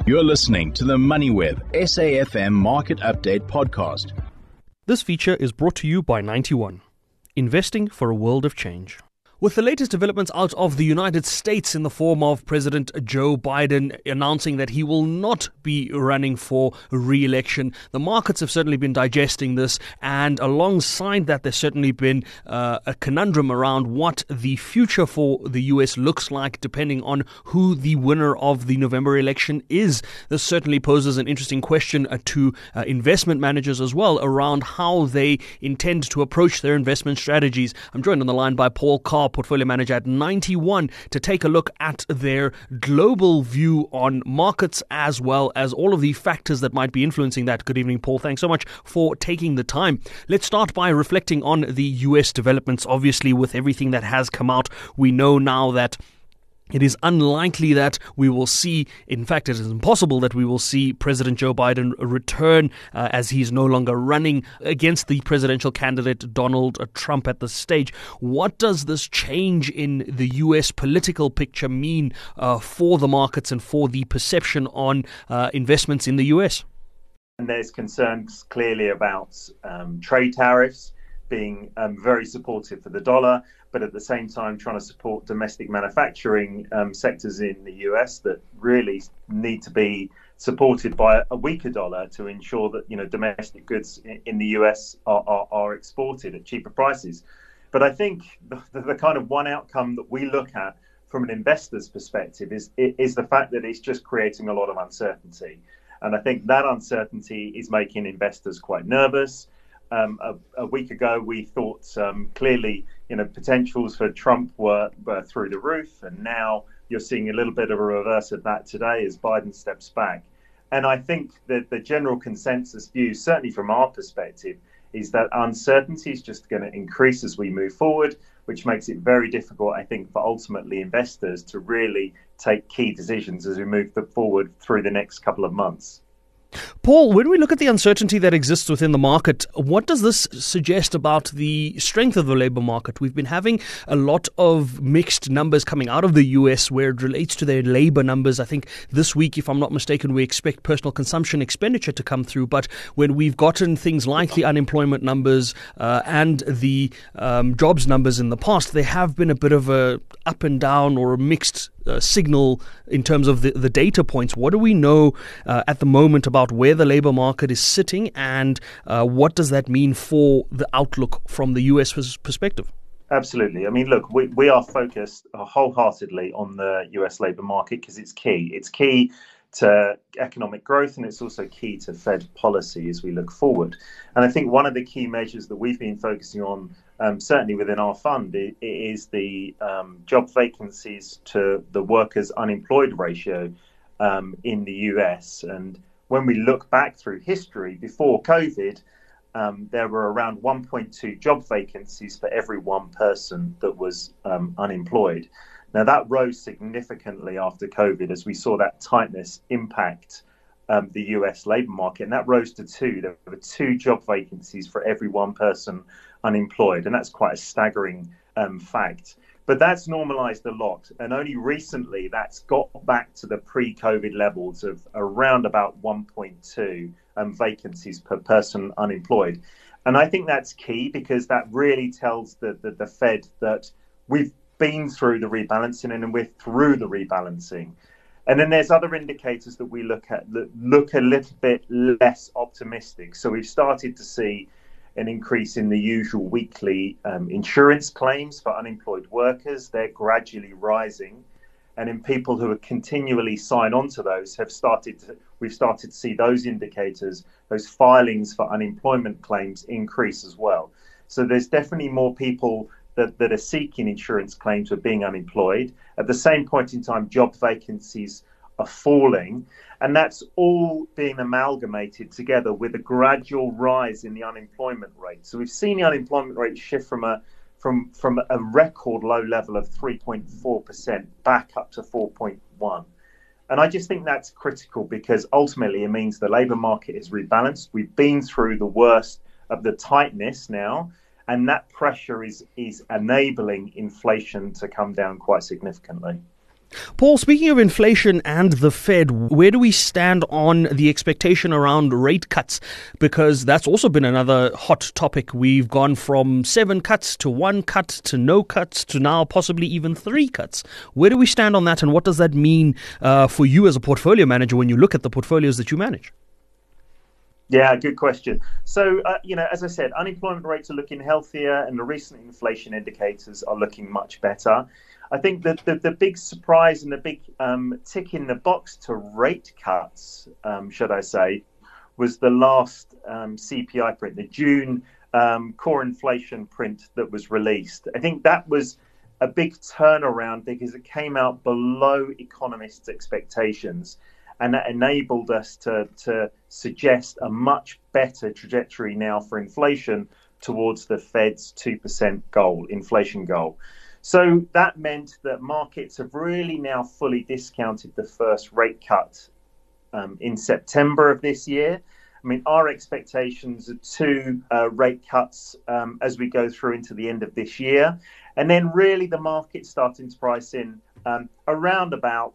You're listening to the MoneyWeb SAFM Market Update podcast. This feature is brought to you by 91. Investing for a world of change. With the latest developments out of the United States in the form of President Joe Biden announcing that he will not be running for re-election, the markets have certainly been digesting this, and alongside that there's certainly been a conundrum around what the future for the US looks like depending on who the winner of the November election is. This certainly poses an interesting question to investment managers as well around how they intend to approach their investment strategies. I'm joined on the line by Paul Carr, portfolio manager at 91, to take a look at their global view on markets as well as all of the factors that might be influencing that. Good evening, Paul. Thanks so much for taking the time. Let's start by reflecting on the US developments. Obviously, with everything that has come out, we know now that it is unlikely that we will see, in fact, it is impossible that we will see President Joe Biden return as he's no longer running against the presidential candidate Donald Trump at this stage. What does this change in the US political picture mean for the markets and for the perception on investments in the US? And there's concerns clearly about trade tariffs being very supportive for the dollar, but at the same time trying to support domestic manufacturing sectors in the US that really need to be supported by a weaker dollar to ensure that domestic goods in the US are exported at cheaper prices. But I think the kind of one outcome that we look at from an investor's perspective is the fact that it's just creating a lot of uncertainty. And I think that uncertainty is making investors quite nervous. A week ago, we thought clearly, potentials for Trump were through the roof, and now you're seeing a little bit of a reverse of that today as Biden steps back. And I think that the general consensus view, certainly from our perspective, is that uncertainty is just going to increase as we move forward, which makes it very difficult, I think, for ultimately investors to really take key decisions as we move forward through the next couple of months. Paul, when we look at the uncertainty that exists within the market, what does this suggest about the strength of the labor market? We've been having a lot of mixed numbers coming out of the US where it relates to their labor numbers. I think this week, if I'm not mistaken, we expect personal consumption expenditure to come through. But when we've gotten things like the unemployment numbers and the jobs numbers in the past, there have been a bit of a up and down or a mixed signal in terms of the data points. What do we know at the moment about where the labor market is sitting, and what does that mean for the outlook from the US perspective? Absolutely. I mean, look, we are focused wholeheartedly on the US labor market because it's key. It's key to economic growth, and it's also key to Fed policy as we look forward. And I think one of the key measures that we've been focusing on, certainly within our fund, is the job vacancies to the workers' unemployed ratio in the US. And when we look back through history, before COVID, there were around 1.2 job vacancies for every one person that was unemployed. Now, that rose significantly after COVID as we saw that tightness impact the US labour market, and that rose to 2. There were 2 job vacancies for every one person unemployed, and that's quite a staggering fact. But that's normalised a lot, and only recently that's got back to the pre-COVID levels of around about 1.2 vacancies per person unemployed. And I think that's key because that really tells the Fed that we've been through the rebalancing and we're through the rebalancing. And then there's other indicators that we look at that look a little bit less optimistic. So we've started to see an increase in the usual weekly insurance claims for unemployed workers. They're gradually rising. And in people who are continually sign on to those, we've started to see those indicators, those filings for unemployment claims increase as well. So there's definitely more people that are seeking insurance claims for being unemployed. At the same point in time, job vacancies are falling, and that's all being amalgamated together with a gradual rise in the unemployment rate. So we've seen the unemployment rate shift from a record low level of 3.4% back up to 4.1%. And I just think that's critical because ultimately it means the labour market is rebalanced. We've been through the worst of the tightness now, and that pressure is enabling inflation to come down quite significantly. Paul, speaking of inflation and the Fed, where do we stand on the expectation around rate cuts? Because that's also been another hot topic. We've gone from 7 cuts to 1 cut to no cuts to now possibly even 3 cuts. Where do we stand on that, and what does that mean for you as a portfolio manager when you look at the portfolios that you manage? Yeah, good question. So, as I said, unemployment rates are looking healthier and the recent inflation indicators are looking much better. I think that the big surprise and the big tick in the box to rate cuts, should I say, was the last CPI print, the June core inflation print that was released. I think that was a big turnaround because it came out below economists' expectations. And that enabled us to suggest a much better trajectory now for inflation towards the Fed's 2% goal, inflation goal. So that meant that markets have really now fully discounted the first rate cut in September of this year. I mean, our expectations are 2 rate cuts as we go through into the end of this year. And then really the market's starting to price in around about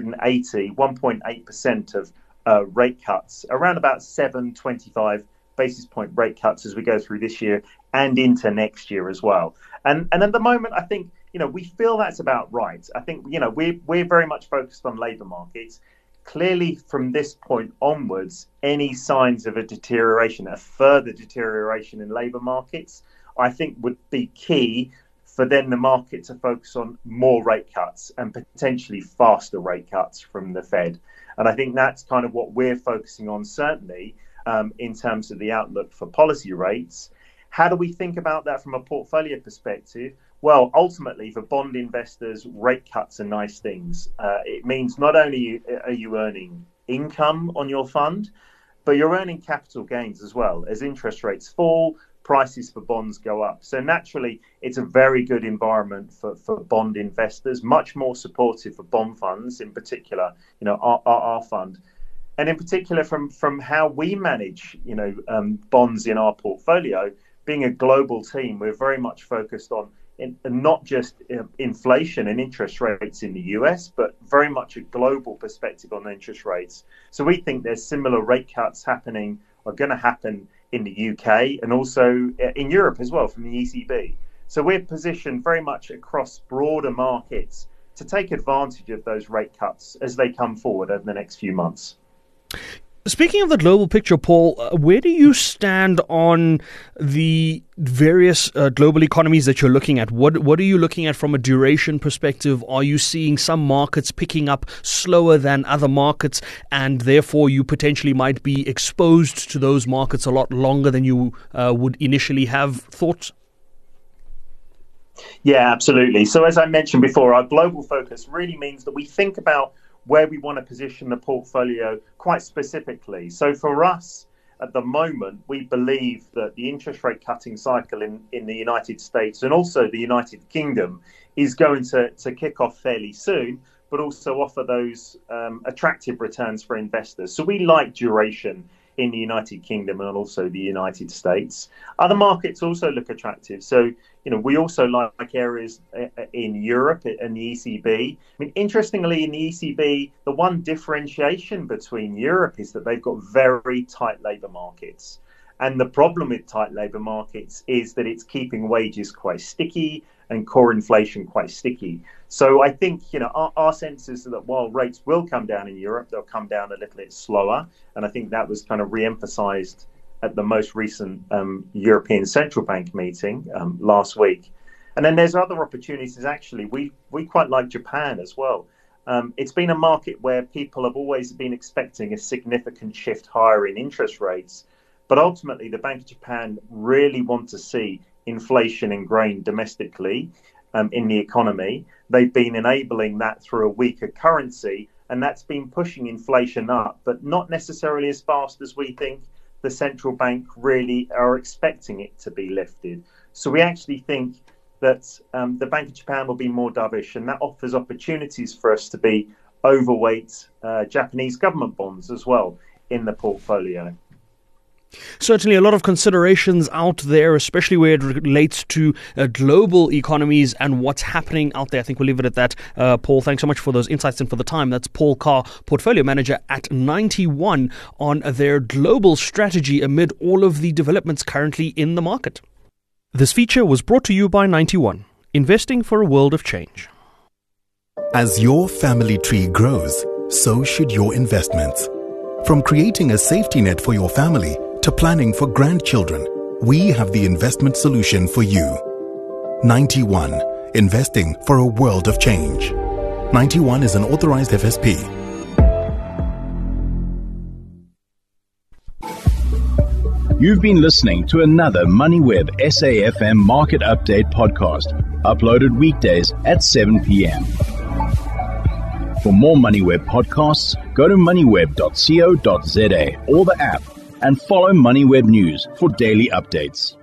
1.8% of rate cuts, around about 725 basis point rate cuts as we go through this year and into next year as well. And at the moment, I think, we feel that's about right. I think, we're very much focused on labour markets. Clearly, from this point onwards, any signs of a further deterioration in labour markets, I think would be key for then the market to focus on more rate cuts and potentially faster rate cuts from the Fed. And I think that's kind of what we're focusing on, certainly, in terms of the outlook for policy rates. How do we think about that from a portfolio perspective? Well, ultimately, for bond investors, rate cuts are nice things. It means not only are you earning income on your fund, but you're earning capital gains as well. As interest rates fall, prices for bonds go up. So naturally, it's a very good environment for bond investors, much more supportive for bond funds, in particular, our fund. And in particular, from how we manage, bonds in our portfolio, being a global team, we're very much focused on not just inflation and interest rates in the US, but very much a global perspective on interest rates. So we think there's similar rate cuts are going to happen in the UK and also in Europe as well from the ECB. So we're positioned very much across broader markets to take advantage of those rate cuts as they come forward over the next few months. Speaking of the global picture, Paul, where do you stand on the various global economies that you're looking at? What are you looking at from a duration perspective? Are you seeing some markets picking up slower than other markets, and therefore you potentially might be exposed to those markets a lot longer than you would initially have thought? Yeah, absolutely. So as I mentioned before, our global focus really means that we think about where we want to position the portfolio quite specifically. So for us, at the moment, we believe that the interest rate cutting cycle in the United States and also the United Kingdom is going to kick off fairly soon, but also offer those attractive returns for investors. So we like duration in the United Kingdom and also the United States. Other markets also look attractive. So, we also like areas in Europe and the ECB. I mean, interestingly, in the ECB, the one differentiation between Europe is that they've got very tight labour markets. And the problem with tight labour markets is that it's keeping wages quite sticky and core inflation quite sticky. So I think, our sense is that while rates will come down in Europe, they'll come down a little bit slower. And I think that was kind of re-emphasised at the most recent European Central Bank meeting last week. And then there's other opportunities, actually. We quite like Japan as well. It's been a market where people have always been expecting a significant shift higher in interest rates. But ultimately, the Bank of Japan really want to see inflation ingrained domestically in the economy. They've been enabling that through a weaker currency, and that's been pushing inflation up, but not necessarily as fast as we think the central bank really are expecting it to be lifted. So we actually think that the Bank of Japan will be more dovish, and that offers opportunities for us to be overweight Japanese government bonds as well in the portfolio. Certainly a lot of considerations out there, especially where it relates to global economies and what's happening out there. I think we'll leave it at that. Paul, thanks so much for those insights and for the time. That's Paul Carr, Portfolio Manager at 91, on their global strategy amid all of the developments currently in the market. This feature was brought to you by 91, investing for a world of change. As your family tree grows, so should your investments. From creating a safety net for your family to planning for grandchildren, we have the investment solution for you. 91. Investing for a world of change. 91 is an authorized FSP. You've been listening to another MoneyWeb SAFM Market Update podcast, uploaded weekdays at 7 p.m. For more MoneyWeb podcasts, go to moneyweb.co.za or the app, and follow MoneyWeb News for daily updates.